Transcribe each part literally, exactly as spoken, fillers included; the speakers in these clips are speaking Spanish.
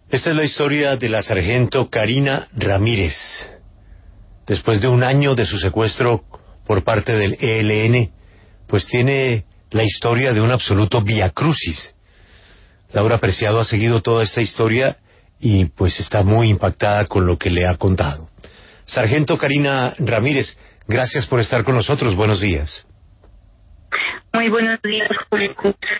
Esta es la historia de la sargento Karina Ramírez. Después de un año de su secuestro por parte del E L N, pues tiene la historia de un absoluto viacrucis. Laura Preciado ha seguido toda esta historia y pues está muy impactada con lo que le ha contado. Sargento Karina Ramírez, gracias por estar con nosotros. Buenos días. Muy buenos días, Julio.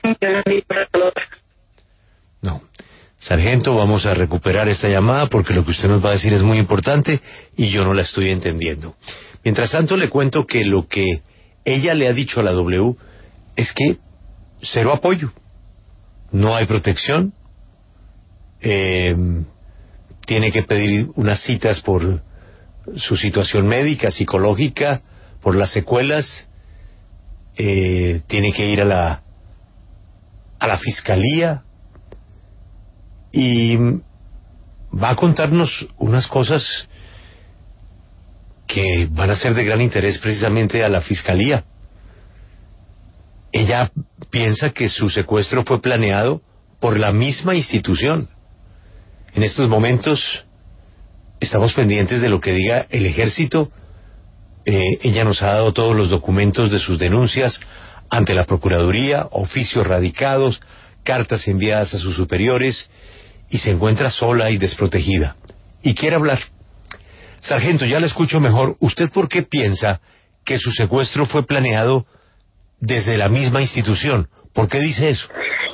No. Sargento, vamos a recuperar esta llamada porque lo que usted nos va a decir es muy importante y yo no la estoy entendiendo. Mientras tanto, le cuento que lo que ella le ha dicho a la W es que cero apoyo, no hay protección, eh, tiene que pedir unas citas por su situación médica, psicológica, por las secuelas, eh, tiene que ir a la a la fiscalía y va a contarnos unas cosas que van a ser de gran interés precisamente a la fiscalía. Ella piensa que su secuestro fue planeado por la misma institución. En estos momentos estamos pendientes de lo que diga el ejército. Eh, ella nos ha dado todos los documentos de sus denuncias ante la Procuraduría, oficios radicados, cartas enviadas a sus superiores, y se encuentra sola y desprotegida. Y quiere hablar. Sargento, ya la escucho mejor. ¿Usted por qué piensa que su secuestro fue planeado desde la misma institución? ¿Por qué dice eso?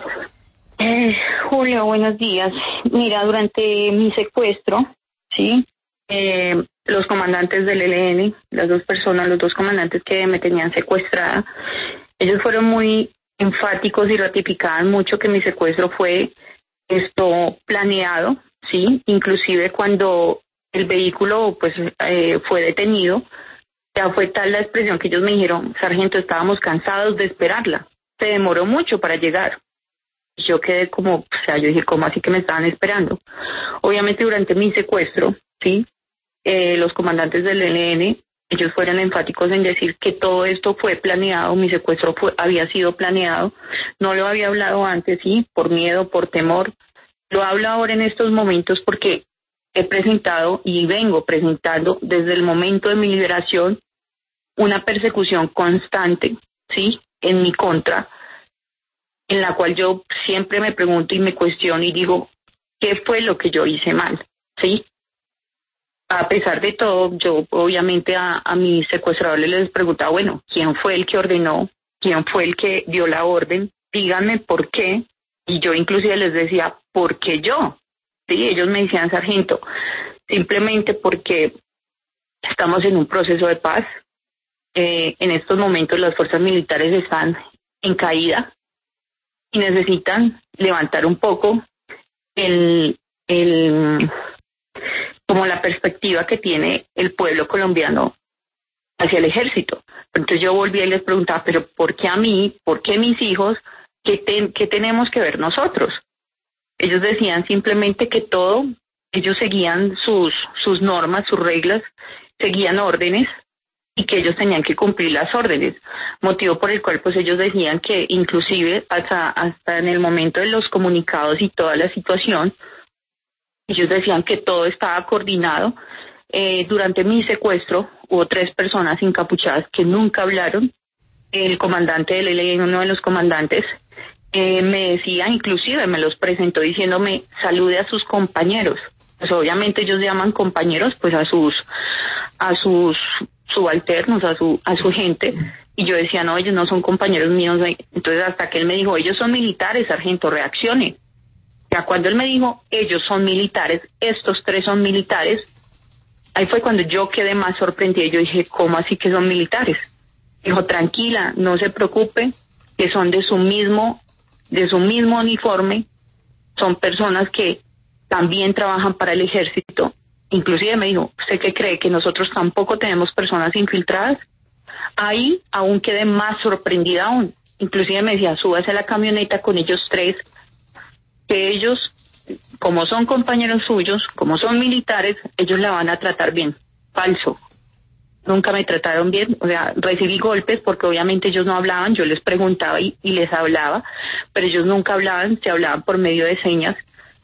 Eh, Julio, buenos días. Mira, durante mi secuestro, ¿sí? Eh, los comandantes del E L N, las dos personas, los dos comandantes que me tenían secuestrada, ellos fueron muy enfáticos y ratificaban mucho que mi secuestro fue esto planeado, ¿sí? Inclusive cuando el vehículo pues eh, fue detenido, ya fue tal la expresión que ellos me dijeron: sargento, estábamos cansados de esperarla, se demoró mucho para llegar. Yo quedé como, o sea, yo dije, ¿cómo así que me estaban esperando? Obviamente durante mi secuestro, ¿sí? Eh, los comandantes del E L N, ellos fueron enfáticos en decir que todo esto fue planeado, mi secuestro fue, había sido planeado, no lo había hablado antes, sí, por miedo, por temor, lo hablo ahora en estos momentos porque he presentado y vengo presentando desde el momento de mi liberación una persecución constante, sí, en mi contra, en la cual yo siempre me pregunto y me cuestiono y digo, ¿qué fue lo que yo hice mal? ¿Sí? A pesar de todo, yo obviamente a, a mis secuestradores les preguntaba, bueno, ¿quién fue el que ordenó? ¿Quién fue el que dio la orden? Díganme por qué. Y yo inclusive les decía, ¿por qué yo? Sí, ellos me decían, sargento, simplemente porque estamos en un proceso de paz. Eh, en estos momentos las fuerzas militares están en caída y necesitan levantar un poco el... el como la perspectiva que tiene el pueblo colombiano hacia el ejército. Entonces yo volví y les preguntaba, pero ¿por qué a mí? ¿Por qué mis hijos? ¿Qué, te, qué tenemos que ver nosotros? Ellos decían simplemente que todo, ellos seguían sus, sus normas, sus reglas, seguían órdenes y que ellos tenían que cumplir las órdenes, motivo por el cual pues ellos decían que inclusive hasta, hasta en el momento de los comunicados y toda la situación, ellos decían que todo estaba coordinado. Eh, durante mi secuestro hubo tres personas encapuchadas que nunca hablaron. El comandante del E L N, uno de los comandantes, eh, me decía, inclusive me los presentó diciéndome, salude a sus compañeros. Pues obviamente ellos llaman compañeros pues a sus a sus subalternos, a su a su gente. Y yo decía, no, ellos no son compañeros míos. Entonces hasta que él me dijo, ellos son militares, sargento, reaccione. Ya cuando él me dijo, ellos son militares, estos tres son militares, ahí fue cuando yo quedé más sorprendida. Yo dije, ¿cómo así que son militares? Dijo, tranquila, no se preocupe, que son de su mismo, de su mismo uniforme, son personas que también trabajan para el ejército. Inclusive me dijo, ¿usted qué cree? ¿Que nosotros tampoco tenemos personas infiltradas? Ahí aún quedé más sorprendida aún. Inclusive me decía, súbase a la camioneta con ellos tres, que ellos, como son compañeros suyos, como son militares, ellos la van a tratar bien. Falso. Nunca me trataron bien, o sea, recibí golpes porque obviamente ellos no hablaban, yo les preguntaba y, y les hablaba, pero ellos nunca hablaban, se hablaban por medio de señas.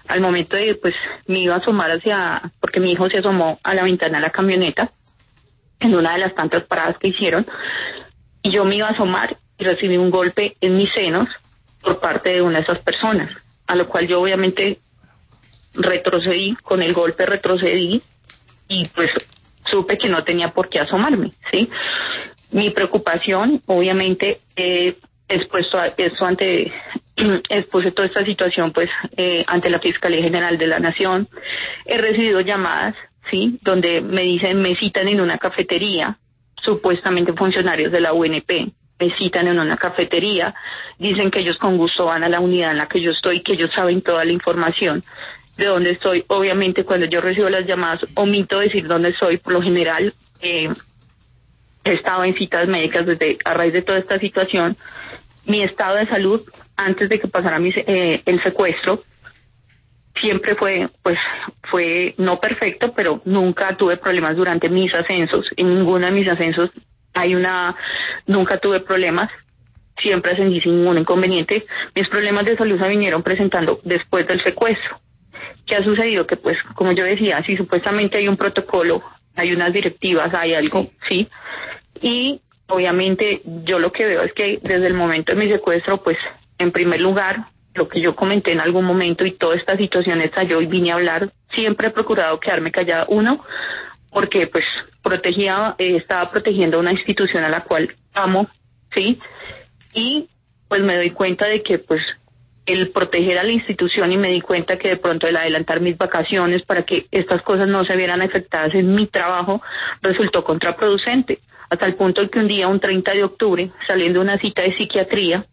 al momento de, pues, me iba a asomar hacia, porque mi hijo se asomó a la ventana de la camioneta, en una de las tantas paradas que hicieron, y yo me iba a asomar y recibí un golpe en mis senos por parte de una de esas personas, a lo cual yo obviamente retrocedí, con el golpe retrocedí, y pues supe que no tenía por qué asomarme, ¿sí? Mi preocupación, obviamente, eh, expuesto a esto ante, expuse toda esta situación, pues, eh, ante la Fiscalía General de la Nación. He recibido llamadas, ¿sí?, donde me dicen, me citan en una cafetería, supuestamente funcionarios de la U N P, me citan en una cafetería, dicen que ellos con gusto van a la unidad en la que yo estoy, que ellos saben toda la información de dónde estoy. Obviamente, cuando yo recibo las llamadas, omito decir dónde estoy. Por lo general, eh, he estado en citas médicas desde a raíz de toda esta situación. Mi estado de salud, antes de que pasara mi, eh, el secuestro, siempre fue, pues, fue no perfecto, pero nunca tuve problemas durante mis ascensos. En ninguno de mis ascensos hay una, nunca tuve problemas. Siempre ascendí sin ningún inconveniente. Mis problemas de salud se vinieron presentando después del secuestro. ¿Qué ha sucedido? Que, pues, como yo decía, si supuestamente hay un protocolo, hay unas directivas, hay algo, sí, y obviamente yo lo que veo es que desde el momento de mi secuestro, pues, en primer lugar, lo que yo comenté en algún momento y toda esta situación estalló y vine a hablar, siempre he procurado quedarme callada. Uno, porque, pues, protegía, eh, estaba protegiendo una institución a la cual amo, sí, y pues me doy cuenta de que, pues, el proteger a la institución, y me di cuenta que de pronto el adelantar mis vacaciones para que estas cosas no se vieran afectadas en mi trabajo resultó contraproducente, hasta el punto de que un día, un treinta de octubre, saliendo de una cita de psiquiatría,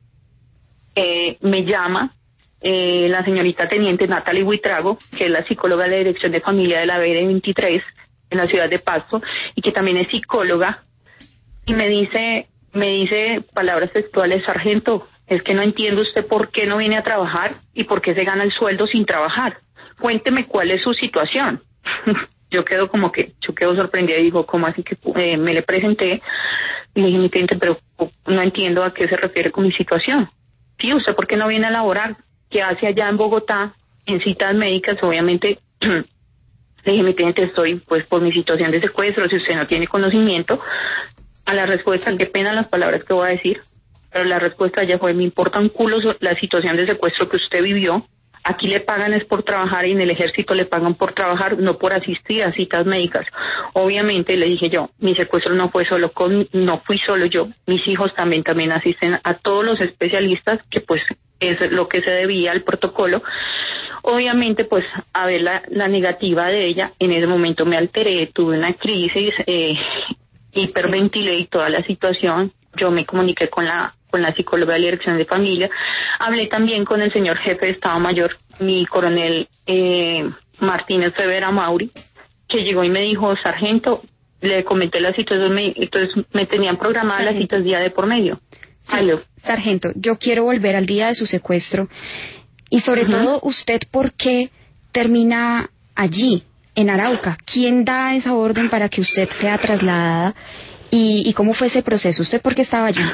eh, me llama eh, la señorita teniente Natalie Huitrago, que es la psicóloga de la Dirección de Familia de la B D veintitrés en la ciudad de Pasto, y que también es psicóloga, y me dice, me dice palabras textuales: sargento, es que no entiendo usted por qué no viene a trabajar y por qué se gana el sueldo sin trabajar. Cuénteme cuál es su situación. Yo quedo como que, yo quedo sorprendida y digo, ¿cómo así que eh, me le presenté? Y le dije, mi cliente, pero no entiendo a qué se refiere con mi situación. Sí, ¿usted por qué no viene a laborar? ¿Qué hace allá en Bogotá en citas médicas? Obviamente, le dije, mi cliente, estoy pues por mi situación de secuestro, si usted no tiene conocimiento. A la respuesta, qué pena las palabras que voy a decir, pero la respuesta ya fue: me importa un culo la situación de secuestro que usted vivió. Aquí le pagan es por trabajar, y en el ejército le pagan por trabajar, no por asistir a citas médicas. Obviamente, le dije yo, mi secuestro no fue solo con, no fui solo yo, mis hijos también también asisten a todos los especialistas, que pues es lo que se debía al protocolo. Obviamente, pues, a ver la, la negativa de ella, en ese momento me alteré, tuve una crisis, eh, hiperventilé y toda la situación. Yo me comuniqué con la con la psicóloga de la Dirección de Familia, hablé también con el señor jefe de Estado Mayor, mi coronel eh, Martínez Rivera Mauri, que llegó y me dijo: sargento, le comenté la situación, me, entonces me tenían programadas las citas día de por medio. Sí, sargento, yo quiero volver al día de su secuestro, y sobre uh-huh. todo, ¿usted por qué termina allí, en Arauca? ¿Quién da esa orden para que usted sea trasladada? ¿Y, y cómo fue ese proceso? ¿Usted por qué estaba allí?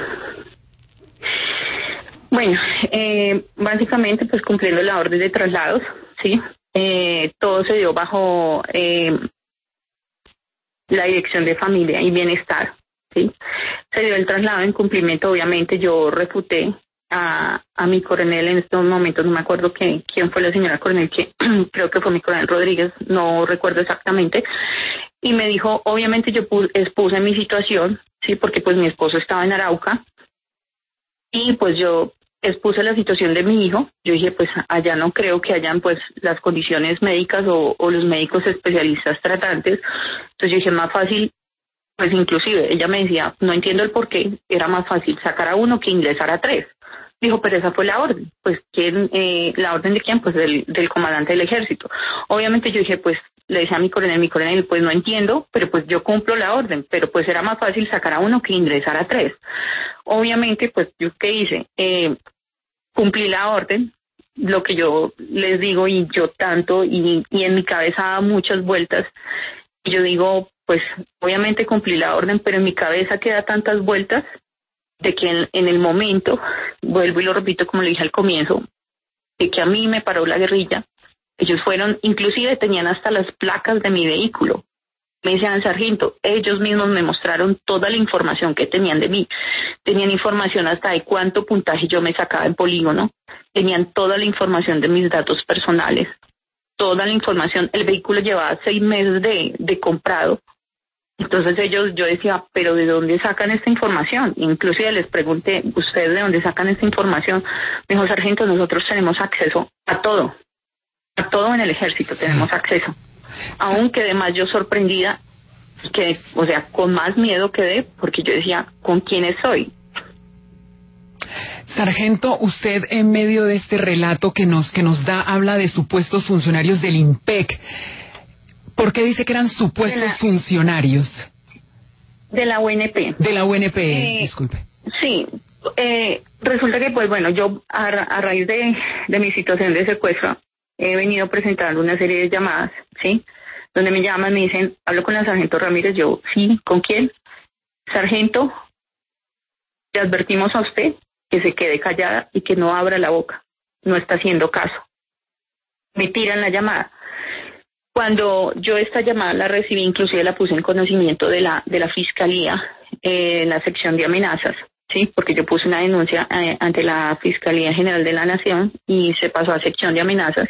Bueno, eh, básicamente pues cumpliendo la orden de traslados, ¿sí? Eh, todo se dio bajo eh, la Dirección de Familia y Bienestar, ¿sí? Se dio el traslado en cumplimiento. Obviamente yo refuté a, a mi coronel en estos momentos, no me acuerdo que, quién fue la señora coronel, que creo que fue mi coronel Rodríguez, no recuerdo exactamente, y me dijo, obviamente yo puse, expuse mi situación, sí, porque pues mi esposo estaba en Arauca, y pues yo expuse la situación de mi hijo. Yo dije, pues allá no creo que hayan pues las condiciones médicas o, o los médicos especialistas tratantes. Entonces yo dije, más fácil, pues inclusive ella me decía, no entiendo el por qué, era más fácil sacar a uno que ingresar a tres. Dijo, pero esa fue la orden. Pues, ¿quién, eh, ¿la orden de quién? Pues del, del comandante del ejército. Obviamente yo dije, pues, le decía a mi coronel, mi coronel, pues no entiendo, pero pues yo cumplo la orden, pero pues era más fácil sacar a uno que ingresar a tres. Obviamente, pues, ¿yo qué hice? Eh, cumplí la orden, lo que yo les digo, y yo tanto, y, y en mi cabeza da muchas vueltas, y yo digo, pues, obviamente cumplí la orden, pero en mi cabeza queda tantas vueltas, de que en, en el momento, vuelvo y lo repito como lo dije al comienzo, de que a mí me paró la guerrilla, Ellos fueron, inclusive tenían hasta las placas de mi vehículo. Me decían, sargento, ellos mismos me mostraron toda la información que tenían de mí. Tenían información hasta de cuánto puntaje yo me sacaba en polígono. Tenían toda la información de mis datos personales. Toda la información. El vehículo llevaba seis meses de, de comprado. Entonces ellos, yo decía, pero ¿de dónde sacan esta información? Inclusive les pregunté, ¿ustedes de dónde sacan esta información? Me dijo, sargento, nosotros tenemos acceso a todo. A todo en el ejército tenemos acceso. Aunque además yo sorprendida, que, o sea, con más miedo quedé, porque yo decía, ¿con quién estoy? Sargento, usted en medio de este relato que nos que nos da, habla de supuestos funcionarios del IMPEC. ¿Por qué dice que eran supuestos de la, funcionarios? De la U N P. De la U N P, eh, disculpe. Sí, eh, resulta que, pues bueno, yo a, a raíz de, de mi situación de secuestro, he venido presentando una serie de llamadas, ¿sí? Donde me llaman, me dicen, hablo con la sargento Ramírez, yo, sí, ¿con quién? Sargento, le advertimos a usted que se quede callada y que no abra la boca, no está haciendo caso. Me tiran la llamada. Cuando yo esta llamada la recibí, inclusive la puse en conocimiento de la de la Fiscalía, eh, en la sección de amenazas, sí, porque yo puse una denuncia eh, ante la Fiscalía General de la Nación y se pasó a sección de amenazas.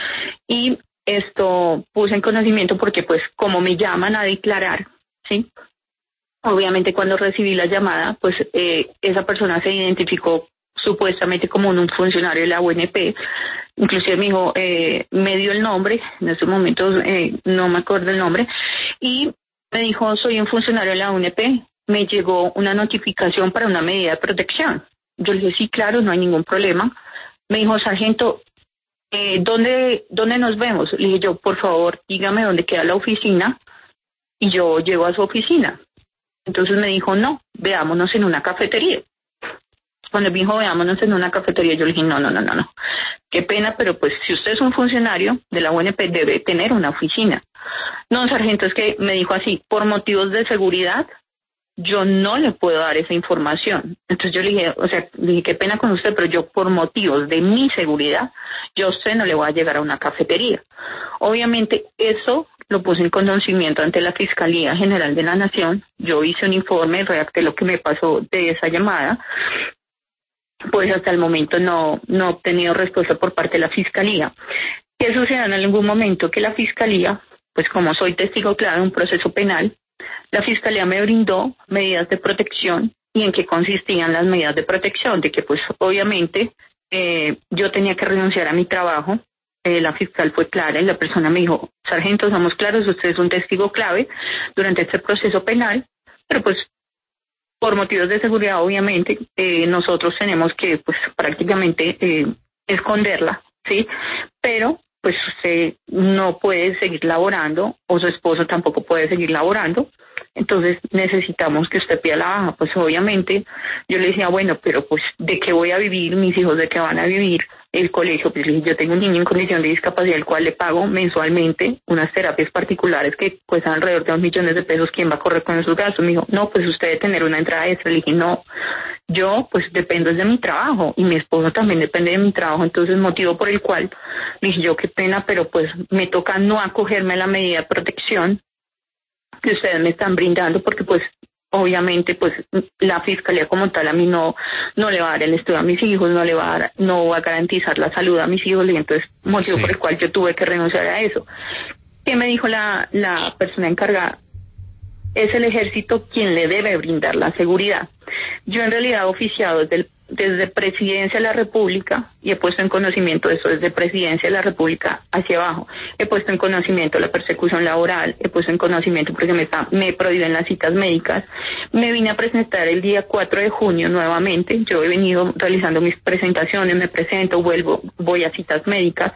Y esto puse en conocimiento porque, pues, como me llaman a declarar, sí, obviamente cuando recibí la llamada, pues eh, esa persona se identificó supuestamente como un funcionario de la U N P. Inclusive me dijo, eh, me dio el nombre, en estos momentos eh, no me acuerdo el nombre, y me dijo, soy un funcionario de la U N P, me llegó una notificación para una medida de protección. Yo le dije, sí, claro, no hay ningún problema. Me dijo, sargento, eh, ¿dónde, ¿dónde nos vemos? Le dije yo, por favor, dígame dónde queda la oficina, y yo llego a su oficina. Entonces me dijo, no, veámonos en una cafetería. Cuando me dijo, veámonos en una cafetería, yo le dije, no, no, no, no, no. Qué pena, pero pues si usted es un funcionario de la U N P, debe tener una oficina. No, sargento, es que me dijo así, por motivos de seguridad, yo no le puedo dar esa información. Entonces yo le dije, o sea, le dije, qué pena con usted, pero yo por motivos de mi seguridad, yo a usted no le voy a llegar a una cafetería. Obviamente eso lo puse en conocimiento ante la Fiscalía General de la Nación. Yo hice un informe, redacté lo que me pasó de esa llamada. Pues hasta el momento no, no he obtenido respuesta por parte de la Fiscalía. ¿Qué sucedió en algún momento? Que la Fiscalía, pues como soy testigo claro de un proceso penal, la Fiscalía me brindó medidas de protección. ¿Y en qué consistían las medidas de protección? De que pues obviamente eh, yo tenía que renunciar a mi trabajo. Eh, la fiscal fue clara y la persona me dijo, sargento, somos claros, usted es un testigo clave durante este proceso penal, pero pues por motivos de seguridad, obviamente, eh, nosotros tenemos que, pues, prácticamente eh, esconderla, ¿sí? Pero, pues, usted no puede seguir laborando, o su esposo tampoco puede seguir laborando, entonces necesitamos que usted pida la baja. Pues, obviamente, yo le decía, bueno, pero, pues, ¿de qué voy a vivir? Mis hijos, ¿de qué van a vivir? El colegio, pues yo tengo un niño en condición de discapacidad, el cual le pago mensualmente unas terapias particulares que cuestan alrededor de dos millones de pesos. ¿Quién va a correr con esos gastos? Me dijo, no, pues usted debe tener una entrada extra. Le dije, no, yo pues dependo de mi trabajo y mi esposo también depende de mi trabajo. Entonces, motivo por el cual le dije yo, qué pena, pero pues me toca no acogerme a la medida de protección que ustedes me están brindando, porque pues obviamente pues la Fiscalía como tal a mí no no le va a dar el estudio a mis hijos, no le va a dar, no va a garantizar la salud a mis hijos, y entonces motivo sí. por el cual yo tuve que renunciar a eso. ¿Qué me dijo la, la persona encargada? Es el ejército quien le debe brindar la seguridad. Yo en realidad he oficiado desde, el, desde Presidencia de la República y he puesto en conocimiento eso desde Presidencia de la República hacia abajo. He puesto en conocimiento la persecución laboral, he puesto en conocimiento porque me, está, me prohíben las citas médicas. Me vine a presentar el día cuatro de junio nuevamente. Yo he venido realizando mis presentaciones, me presento, vuelvo, voy a citas médicas.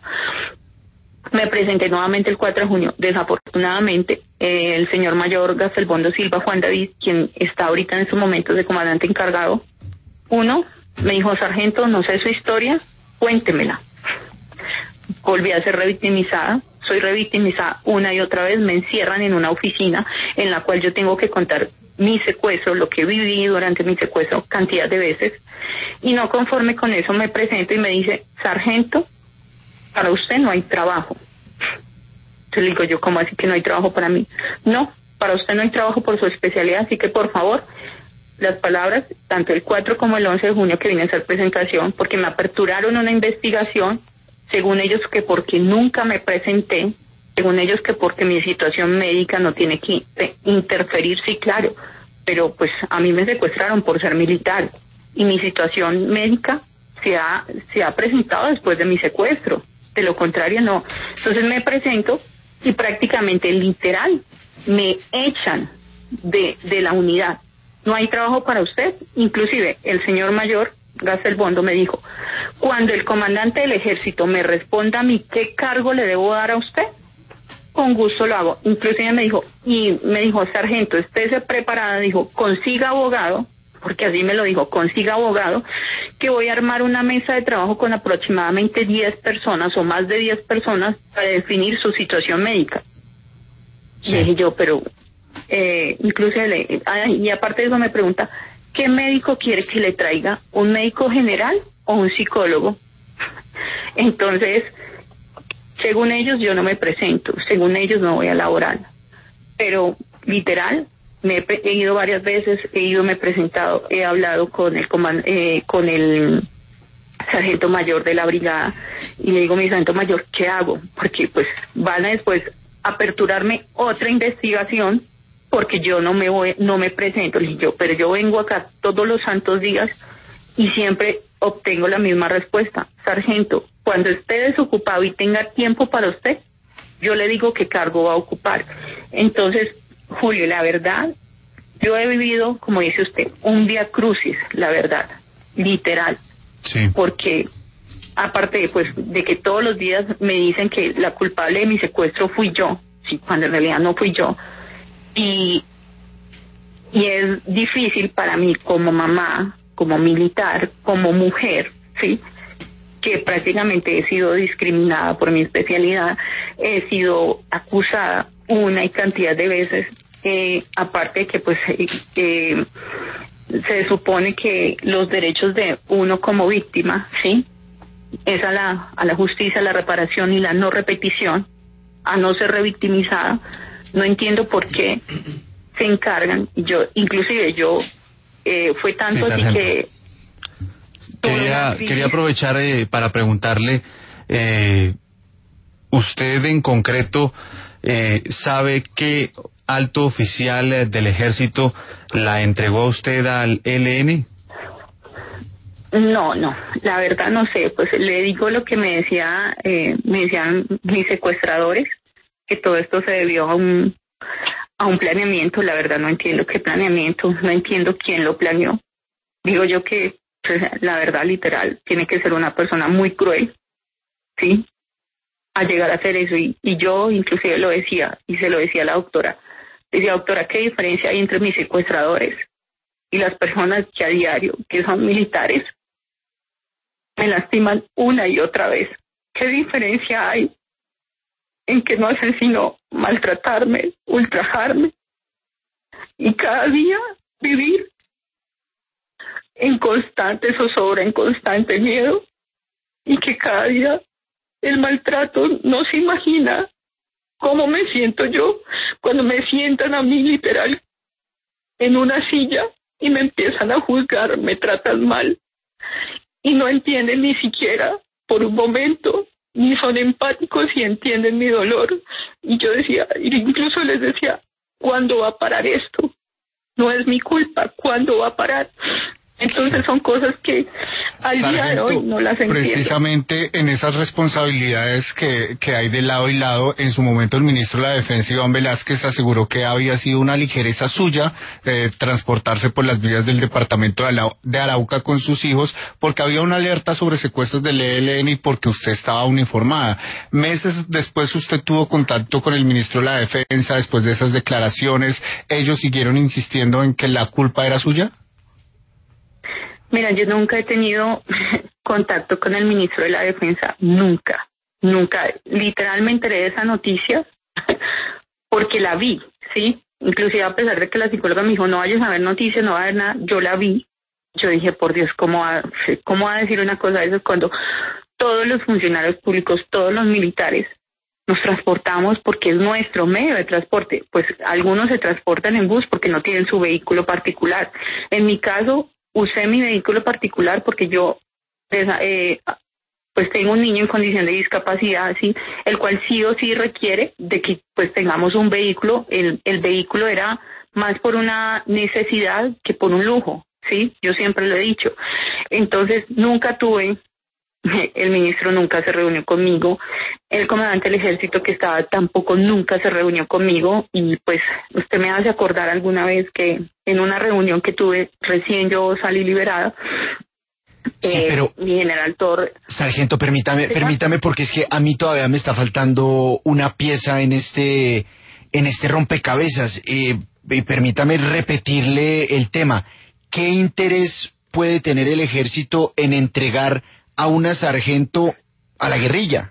Me presenté nuevamente el cuatro de junio. Desafortunadamente, eh, el señor mayor Gastelbondo Silva Juan David, quien está ahorita en estos momentos de comandante encargado, uno, me dijo, sargento, no sé su historia, cuéntemela. Volví a ser revictimizada, soy revictimizada una y otra vez, me encierran en una oficina en la cual yo tengo que contar mi secuestro, lo que viví durante mi secuestro cantidad de veces, y no conforme con eso me presento y me dice, sargento, para usted no hay trabajo. Entonces le digo yo, ¿cómo así que no hay trabajo para mí? No, para usted no hay trabajo por su especialidad, así que por favor, las palabras, tanto el cuatro como el once de junio que vine a hacer presentación, porque me aperturaron una investigación, según ellos que porque nunca me presenté, según ellos que porque mi situación médica no tiene que interferir, sí, claro, pero pues a mí me secuestraron por ser militar y mi situación médica se ha, se ha presentado después de mi secuestro, de lo contrario no. Entonces me presento y prácticamente literal me echan de, de la unidad. No hay trabajo para usted. Inclusive el señor mayor Gastel Bondo me dijo, cuando el comandante del ejército me responda a mí qué cargo le debo dar a usted, con gusto lo hago. Inclusive me dijo, y me dijo, sargento, estése preparada, dijo, consiga abogado, porque así me lo dijo, consiga abogado, que voy a armar una mesa de trabajo con aproximadamente diez personas o más de diez personas para definir su situación médica. Sí. Y dije yo, pero, eh, inclusive, le, ah, y aparte de eso me pregunta, ¿qué médico quiere que le traiga? ¿Un médico general o un psicólogo? Entonces, según ellos yo no me presento, según ellos no voy a laborar, pero literal, me he, he ido varias veces, he ido, me he presentado, he hablado con el comand eh, con el sargento mayor de la brigada y le digo, mi sargento mayor, ¿qué hago? Porque pues van a después aperturarme otra investigación porque yo no me voy, no me presento. Le digo yo, pero yo vengo acá todos los santos días y siempre obtengo la misma respuesta. Sargento, cuando esté desocupado y tenga tiempo para usted, yo le digo qué cargo va a ocupar. Entonces, Julio, la verdad, yo he vivido, como dice usted, un vía crucis, la verdad, literal. Sí. Porque, aparte de, pues, de que todos los días me dicen que la culpable de mi secuestro fui yo, sí, cuando en realidad no fui yo. Y, y es difícil para mí como mamá, como militar, como mujer, sí, que prácticamente he sido discriminada por mi especialidad, he sido acusada una y cantidad de veces, eh, aparte de que pues eh, eh, se supone que los derechos de uno como víctima, sí, es a la a la justicia, a la reparación y la no repetición, a no ser revictimizada. No entiendo por qué se encargan. Yo, inclusive yo, eh, fue tanto sí, así que quería quería aprovechar eh, para preguntarle, eh, usted en concreto eh, sabe qué alto oficial del ejército la entregó a usted al E L N. No, no, la verdad no sé, pues le digo lo que me decía, eh, me decían mis secuestradores, que todo esto se debió a un a un planeamiento. La verdad no entiendo qué planeamiento, no entiendo quién lo planeó. Digo yo que, pues, la verdad literal, tiene que ser una persona muy cruel, ¿sí?, a llegar a hacer eso. Y, y yo inclusive lo decía, y se lo decía a la doctora, decía, doctora, ¿qué diferencia hay entre mis secuestradores y las personas que a diario, que son militares, me lastiman una y otra vez? ¿Qué diferencia hay en que no hacen sino maltratarme, ultrajarme y cada día vivir en constante zozobra, en constante miedo, y que cada día el maltrato? No se imagina cómo me siento yo cuando me sientan a mí literal en una silla y me empiezan a juzgar, me tratan mal y no entienden ni siquiera por un momento, ni son empáticos y entienden mi dolor. Y yo decía, incluso les decía, ¿cuándo va a parar esto? No es mi culpa, ¿cuándo va a parar? Entonces son cosas que al Sargento, día de hoy no las entiendo. Precisamente en esas responsabilidades que, que hay de lado y lado, en su momento el ministro de la Defensa, Iván Velázquez, aseguró que había sido una ligereza suya eh, transportarse por las vías del departamento de, Alau de Arauca con sus hijos, porque había una alerta sobre secuestros del E L N y porque usted estaba uniformada. Meses después usted tuvo contacto con el ministro de la Defensa, después de esas declaraciones, ¿ellos siguieron insistiendo en que la culpa era suya? Mira, yo nunca he tenido contacto con el ministro de la Defensa, nunca, nunca. Literalmente me enteré de esa noticia porque la vi, ¿sí? Inclusive a pesar de que la psicóloga me dijo, no vayas a ver noticias, no va a ver nada, yo la vi. Yo dije, por Dios, ¿cómo va, cómo va a decir una cosa de eso cuando todos los funcionarios públicos, todos los militares, nos transportamos porque es nuestro medio de transporte. Pues algunos se transportan en bus porque no tienen su vehículo particular. En mi caso, usé mi vehículo particular porque yo eh, pues tengo un niño en condición de discapacidad, sí, el cual sí o sí requiere de que pues tengamos un vehículo. El, el vehículo era más por una necesidad que por un lujo, sí, yo siempre lo he dicho. Entonces nunca tuve, el ministro nunca se reunió conmigo, el comandante del ejército que estaba tampoco nunca se reunió conmigo, y pues usted me hace acordar alguna vez que en una reunión que tuve, recién yo salí liberada, Sí, eh, pero, mi general Torres. sargento, permítame, ¿Sí? permítame, porque es que a mí todavía me está faltando una pieza en este, en este rompecabezas. Eh, y permítame repetirle el tema. ¿Qué interés puede tener el ejército en entregar a una sargento a la guerrilla?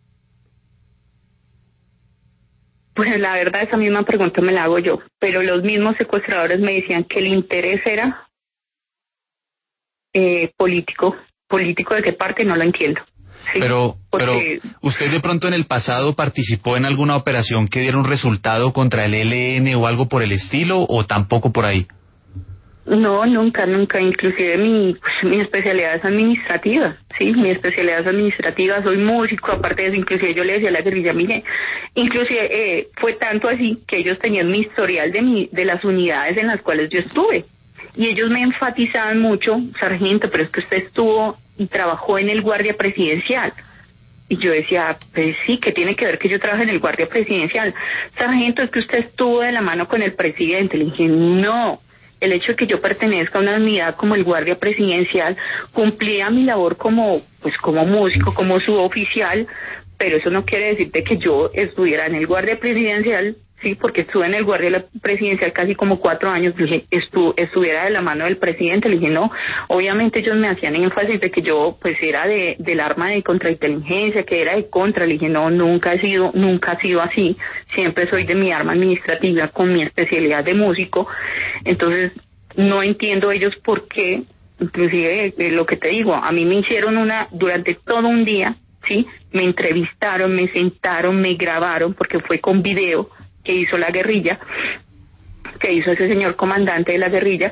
Pues la verdad, esa misma pregunta me la hago yo, pero los mismos secuestradores me decían que el interés era eh, político. ¿Político de qué parte? No lo entiendo. ¿Sí? Pero, Porque... pero, ¿usted de pronto en el pasado participó en alguna operación que diera un resultado contra el E L N o algo por el estilo, o tampoco por ahí? No, nunca, nunca. Inclusive mi, pues, mi especialidad es administrativa, sí, mi especialidad es administrativa, soy músico, aparte de eso, inclusive yo le decía a la guerrilla, mire, inclusive eh, fue tanto así que ellos tenían mi historial de mi, de las unidades en las cuales yo estuve, y ellos me enfatizaban mucho, sargento, pero es que usted estuvo y trabajó en el guardia presidencial. Y yo decía, pues sí, ¿qué tiene que ver que yo trabaje en el guardia presidencial? Sargento, es que usted estuvo de la mano con el presidente. Le dije, no. El hecho de que yo pertenezca a una unidad como el Guardia Presidencial cumplía mi labor como, pues como músico, como suboficial, pero eso no quiere decir de que yo estuviera en el Guardia Presidencial, sí, porque estuve en el Guardia Presidencial casi como cuatro años, dije, estu estuviera de la mano del presidente. Le dije, no, obviamente ellos me hacían énfasis de que yo, pues era de, del arma de contrainteligencia, que era de contra. Le dije, no, nunca he sido, nunca ha sido así, siempre soy de mi arma administrativa con mi especialidad de músico. Entonces, no entiendo ellos por qué, inclusive eh, lo que te digo, a mí me hicieron una, durante todo un día, sí, me entrevistaron, me sentaron, me grabaron, porque fue con video que hizo la guerrilla, que hizo ese señor comandante de la guerrilla,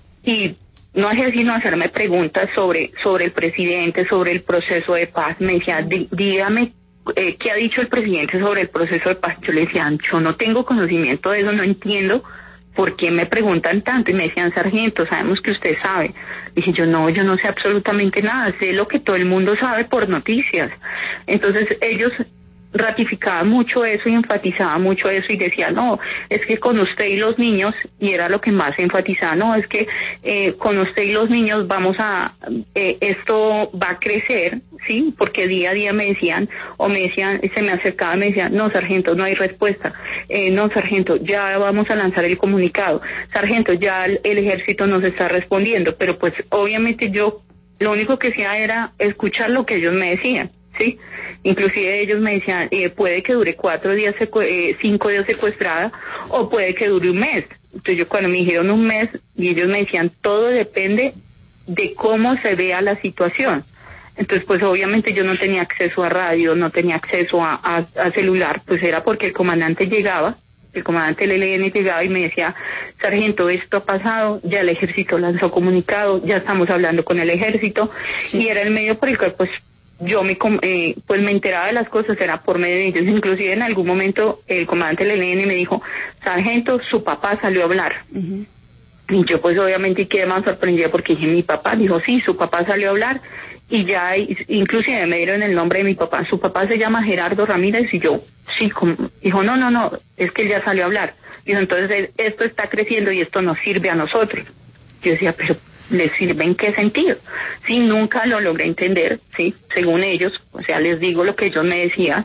y no hacía sino hacerme preguntas sobre, sobre el presidente, sobre el proceso de paz. Me decía, dígame, eh, ¿qué ha dicho el presidente sobre el proceso de paz? Yo le decía, yo no tengo conocimiento de eso, no entiendo por qué me preguntan tanto. Y me decían, sargento, sabemos que usted sabe. Dije yo, no, yo no sé absolutamente nada, sé lo que todo el mundo sabe por noticias. Entonces ellos ratificaba mucho eso y enfatizaba mucho eso y decía, no, es que con usted y los niños, y era lo que más enfatizaba, no, es que eh, con usted y los niños vamos a, eh, esto va a crecer, sí, porque día a día me decían, o me decían, se me acercaban, me decían, no, sargento, no hay respuesta, eh, no, sargento, ya vamos a lanzar el comunicado, sargento, ya el, el ejército nos está respondiendo, pero pues obviamente yo lo único que hacía era escuchar lo que ellos me decían, sí. Inclusive ellos me decían, eh, puede que dure cuatro días, eh, cinco días secuestrada, o puede que dure un mes. Entonces yo cuando me dijeron un mes, y ellos me decían, todo depende de cómo se vea la situación. Entonces pues obviamente yo no tenía acceso a radio, no tenía acceso a, a, a celular, pues era porque el comandante llegaba, el comandante del E L N llegaba y me decía, sargento, esto ha pasado, ya el ejército lanzó comunicado, ya estamos hablando con el ejército, sí. Y era el medio por el cual pues yo me eh, pues me enteraba de las cosas, era por medio de ellos. Inclusive en algún momento el comandante del E L N me dijo, sargento, su papá salió a hablar. Uh-huh. Y yo pues obviamente quedé más sorprendida porque dije, mi papá, dijo, sí, su papá salió a hablar, y ya inclusive me dieron el nombre de mi papá, su papá se llama Gerardo Ramírez, y yo, sí, como, dijo, no, no, no, es que él ya salió a hablar. Dijo, entonces esto está creciendo y esto nos sirve a nosotros. Yo decía, pero ¿les sirve en qué sentido? Sí, nunca lo logré entender, sí, según ellos, o sea, les digo lo que ellos me decían,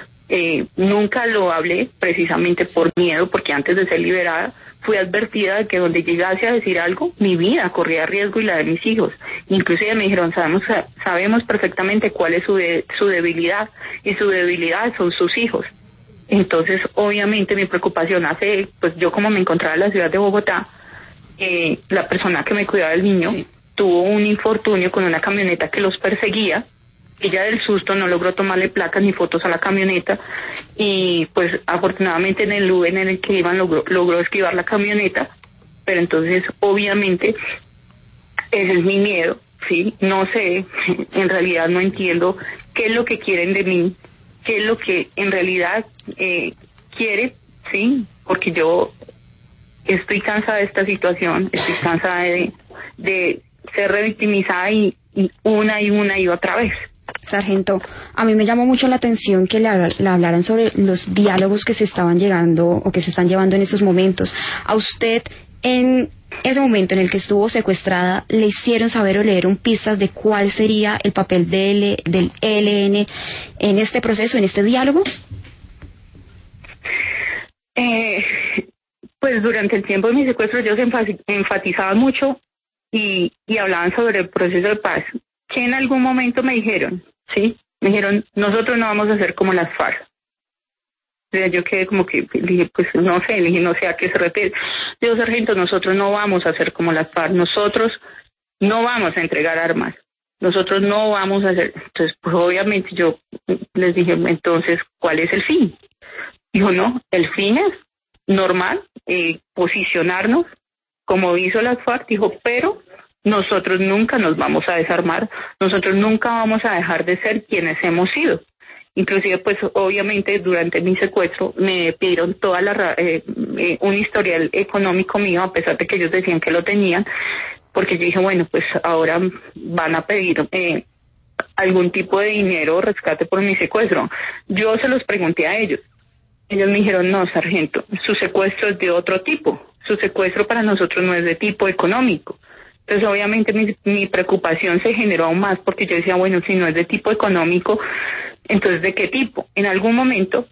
eh, nunca lo hablé precisamente por miedo, porque antes de ser liberada fui advertida de que donde llegase a decir algo, mi vida corría riesgo y la de mis hijos. Inclusive me dijeron, sabemos, sabemos perfectamente cuál es su, de, su debilidad, y su debilidad son sus hijos. Entonces, obviamente mi preocupación hace, pues yo como me encontraba en la ciudad de Bogotá, Eh, la persona que me cuidaba del niño, sí, tuvo un infortunio con una camioneta que los perseguía, Ella del susto no logró tomarle placas ni fotos a la camioneta y pues afortunadamente en el lugar en el que iban logró, logró esquivar la camioneta, pero entonces obviamente ese es mi miedo, ¿sí? No sé, en realidad no entiendo qué es lo que quieren de mí, qué es lo que en realidad eh, quiere, ¿sí? Porque yo estoy cansada de esta situación, estoy cansada de, de ser revictimizada y, y una y una y otra vez. Sargento, a mí me llamó mucho la atención que le, le hablaran sobre los diálogos que se estaban llegando o que se están llevando en estos momentos. A usted, en ese momento en el que estuvo secuestrada, ¿le hicieron saber o le dieron pistas de cuál sería el papel de L, del E L N en este proceso, en este diálogo? Eh, pues durante el tiempo de mi secuestro ellos enfatizaban mucho y, y hablaban sobre el proceso de paz, que en algún momento me dijeron, ¿sí? Me dijeron, nosotros no vamos a ser como las FARC. O sea, yo quedé como que, le dije, pues no sé, le dije, no sé a qué se refiere. Digo, sargento, nosotros no vamos a ser como las FARC, nosotros no vamos a entregar armas, nosotros no vamos a hacer. Entonces, pues obviamente yo les dije, entonces, ¿cuál es el fin? Dijo, no, el fin es normal, eh, posicionarnos como hizo las FARC, dijo, pero nosotros nunca nos vamos a desarmar, nosotros nunca vamos a dejar de ser quienes hemos sido. Inclusive, pues, obviamente, durante mi secuestro me pidieron toda la eh, eh, un historial económico mío, a pesar de que ellos decían que lo tenían, porque yo dije, bueno, pues ahora van a pedir eh, algún tipo de dinero o rescate por mi secuestro. Yo se los pregunté a ellos. Ellos me dijeron, no, sargento, su secuestro es de otro tipo. Su secuestro para nosotros no es de tipo económico. Entonces, obviamente, mi, mi preocupación se generó aún más porque yo decía, bueno, si no es de tipo económico, entonces, ¿de qué tipo? En algún momento,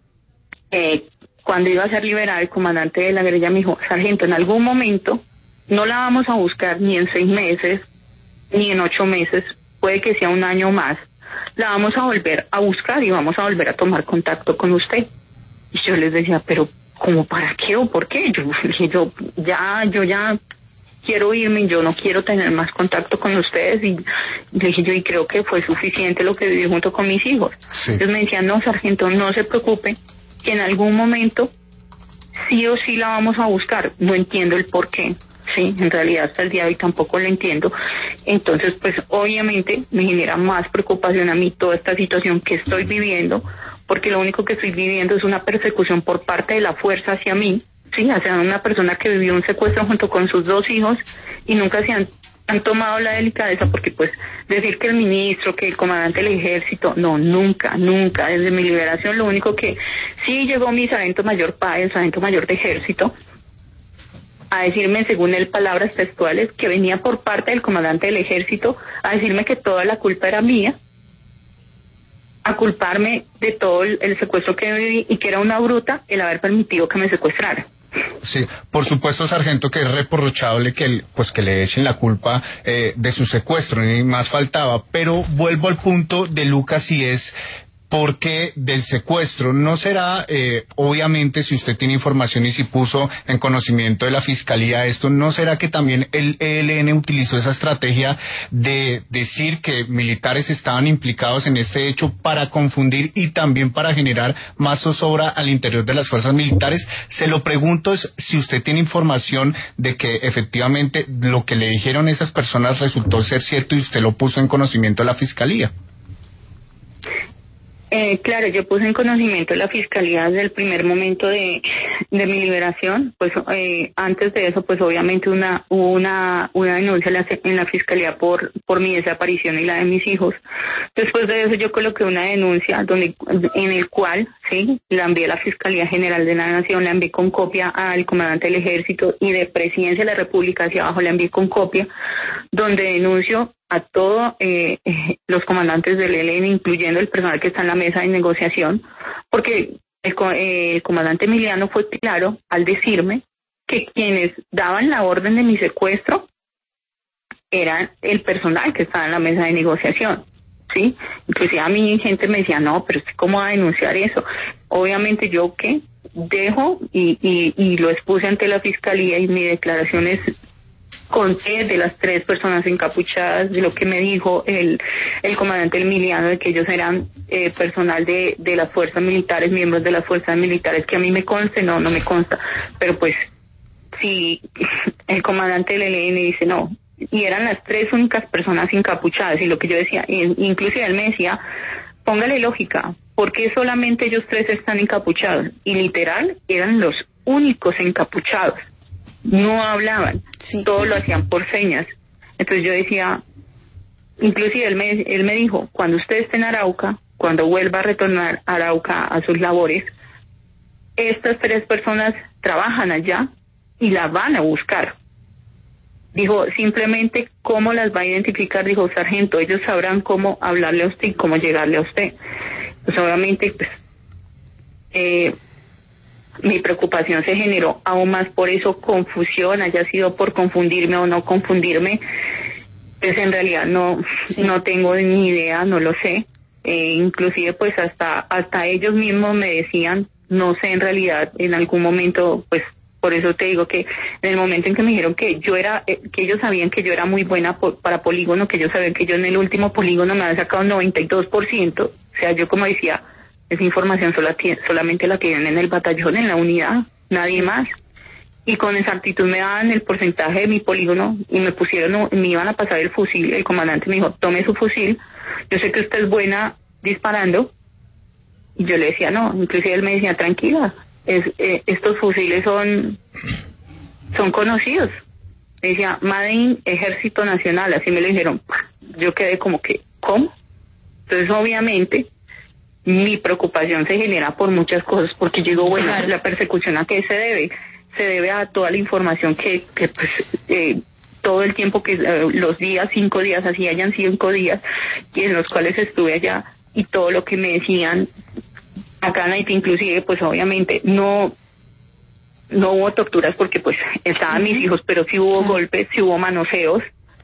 eh, cuando iba a ser liberado, el comandante de la guerrilla me dijo, sargento, en algún momento no la vamos a buscar ni en seis meses, ni en ocho meses, puede que sea un año más, la vamos a volver a buscar y vamos a volver a tomar contacto con usted. Y yo les decía, pero ¿cómo para qué o por qué? Yo, yo ya, yo ya quiero irme, yo no quiero tener más contacto con ustedes. Y dije yo, y creo que fue suficiente lo que viví junto con mis hijos. Sí. Entonces me decían, no, sargento, no se preocupe, que en algún momento sí o sí la vamos a buscar. No entiendo el por qué. Sí, en realidad hasta el día de hoy tampoco lo entiendo. Entonces, pues obviamente me genera más preocupación a mí toda esta situación que estoy viviendo, porque lo único que estoy viviendo es una persecución por parte de la fuerza hacia mí, sí, hacia una persona que vivió un secuestro junto con sus dos hijos y nunca se han, han tomado la delicadeza, porque pues decir que el ministro, que el comandante del ejército, no, nunca, nunca, desde mi liberación lo único que sí llegó mi sargento mayor Páez, el sargento mayor de ejército, a decirme, según él, palabras textuales, que venía por parte del comandante del ejército a decirme que toda la culpa era mía, a culparme de todo el, el secuestro que viví y que era una bruta el haber permitido que me secuestrara. Sí, por supuesto, sargento, que es reprochable que, pues, que le echen la culpa eh, de su secuestro, ni más faltaba, pero vuelvo al punto de Lucas y es... porque del secuestro no será, eh, obviamente, si usted tiene información y si puso en conocimiento de la Fiscalía esto, ¿no será que también el E L N utilizó esa estrategia de decir que militares estaban implicados en este hecho para confundir y también para generar más zozobra al interior de las fuerzas militares? Se lo pregunto es si usted tiene información de que efectivamente lo que le dijeron esas personas resultó ser cierto y usted lo puso en conocimiento de la Fiscalía. Eh, claro, yo puse en conocimiento de la Fiscalía desde el primer momento de, de mi liberación, pues eh, antes de eso, pues obviamente una hubo una, una denuncia en la, en la Fiscalía por, por mi desaparición y la de mis hijos. Después de eso yo coloqué una denuncia donde en el cual, sí, la envié a la Fiscalía General de la Nación, la envié con copia al comandante del Ejército y de Presidencia de la República hacia abajo la envié con copia, donde denuncio a todos eh, eh, los comandantes del E L N, incluyendo el personal que está en la mesa de negociación, porque el, eh, el comandante Emiliano fue claro al decirme que quienes daban la orden de mi secuestro eran el personal que estaba en la mesa de negociación, ¿sí? Inclusive a mi gente me decía, no, pero ¿cómo va a denunciar eso? Obviamente yo, ¿qué? Dejo y, y, y lo expuse ante la Fiscalía y mi declaración es conté de las tres personas encapuchadas, de lo que me dijo el, el comandante Emiliano, de que ellos eran eh, personal de, de las fuerzas militares, miembros de las fuerzas militares, que a mí me conste, no, no me consta, pero pues si el comandante del E L N dice no, y eran las tres únicas personas encapuchadas, y lo que yo decía, inclusive él me decía, póngale lógica, ¿por qué solamente ellos tres están encapuchados? Y literal, eran los únicos encapuchados, no hablaban, sí. Todo lo hacían por señas. Entonces yo decía, inclusive él me, él me dijo, cuando usted esté en Arauca, cuando vuelva a retornar a Arauca a sus labores, estas tres personas trabajan allá y la van a buscar. Dijo, simplemente cómo las va a identificar, dijo, sargento, ellos sabrán cómo hablarle a usted y cómo llegarle a usted. Pues obviamente, pues, eh, mi preocupación se generó aún más por eso, confusión, haya sido por confundirme o no confundirme, pues en realidad no, sí. no tengo ni idea, no lo sé. Eh, inclusive pues hasta, hasta ellos mismos me decían, no sé en realidad, en algún momento, pues, por eso te digo que en el momento en que me dijeron que yo era, que ellos sabían que yo era muy buena por, para polígono, que ellos sabían que yo en el último polígono me había sacado un noventa y dos por ciento, o sea, yo como decía, esa información sola, solamente la tienen en el batallón, en la unidad, nadie más. Y con exactitud me daban el porcentaje de mi polígono y me pusieron, me iban a pasar el fusil. El comandante me dijo, tome su fusil, yo sé que usted es buena disparando. Y yo le decía, no, inclusive él me decía, tranquila, es, eh, estos fusiles son, son conocidos. Me decía, Made in Ejército Nacional, así me lo dijeron. Yo quedé como que, ¿cómo? Entonces obviamente mi preocupación se genera por muchas cosas, porque yo digo, bueno, claro. La persecución a qué se debe, se debe a toda la información que, que pues, eh, todo el tiempo que eh, los días, cinco días, así hayan cinco días, y en los cuales estuve allá, y todo lo que me decían acá en Haití, inclusive, pues obviamente no, no hubo torturas porque pues estaban mis hijos, pero sí hubo golpes, sí hubo manoseos,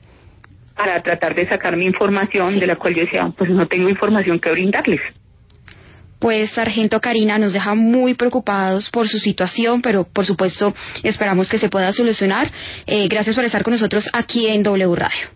para tratar de sacar mi información, sí. De la cual yo decía, pues no tengo información que brindarles. Pues, sargento Karina, nos deja muy preocupados por su situación, pero por supuesto esperamos que se pueda solucionar. Eh, gracias por estar con nosotros aquí en W Radio.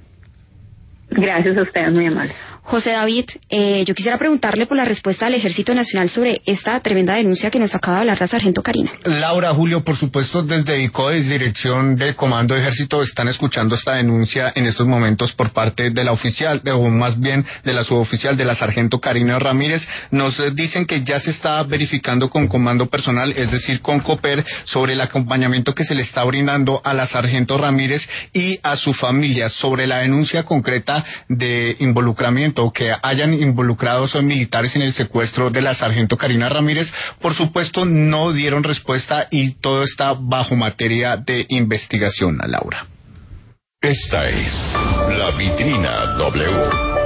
Gracias a ustedes, muy amable. José David, eh, yo quisiera preguntarle por la respuesta del Ejército Nacional sobre esta tremenda denuncia que nos acaba de hablar la sargento Karina. Laura, Julio, por supuesto, desde I C O, desde Dirección del Comando de Ejército, están escuchando esta denuncia en estos momentos por parte de la oficial, o más bien de la suboficial, de la sargento Karina Ramírez. Nos dicen que ya se está verificando con Comando Personal, es decir, con COPER, sobre el acompañamiento que se le está brindando a la sargento Ramírez y a su familia sobre la denuncia concreta de involucramiento, que hayan involucrado son militares en el secuestro de la sargento Karina Ramírez. Por supuesto, no dieron respuesta y todo está bajo materia de investigación, Laura. Esta es la Vitrina W.